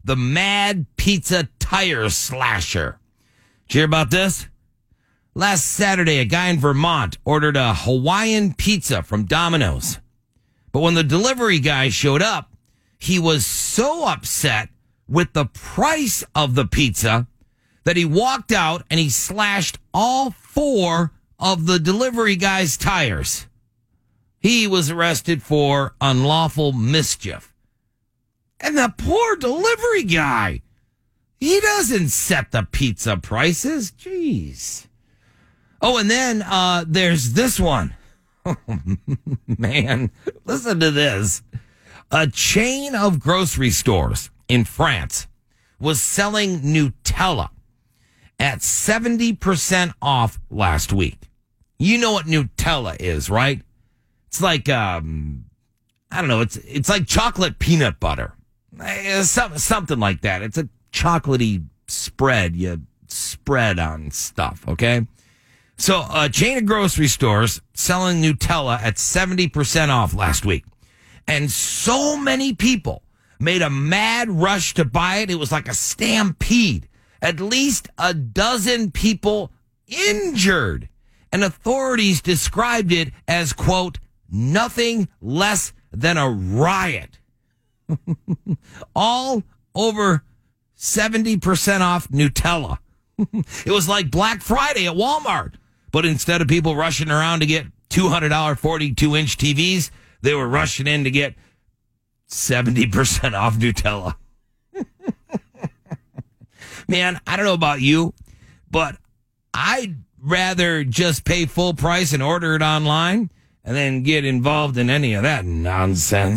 the Mad Pizza Tire Slasher. Did you hear about this? Last Saturday, a guy in Vermont ordered a Hawaiian pizza from Domino's. But when the delivery guy showed up, he was so upset with the price of the pizza that he walked out and he slashed all 4 of the delivery guy's tires. He was arrested for unlawful mischief. And the poor delivery guy, he doesn't set the pizza prices. Jeez. Oh, and then there's this one. Oh, man, listen to this. A chain of grocery stores in France was selling Nutella at 70% off last week. You know what Nutella is, right? It's like, I don't know, it's like chocolate peanut butter. Something like that. It's a chocolatey spread you spread on stuff, okay? So a chain of grocery stores selling Nutella at 70% off last week. And so many people made a mad rush to buy it. It was like a stampede. At least a dozen people injured. And authorities described it as, quote, nothing less than a riot. All over 70% off Nutella. It was like Black Friday at Walmart. But instead of people rushing around to get $200 42-inch TVs, they were rushing in to get 70% off Nutella. Man, I don't know about you, but I'd rather just pay full price and order it online and then get involved in any of that nonsense.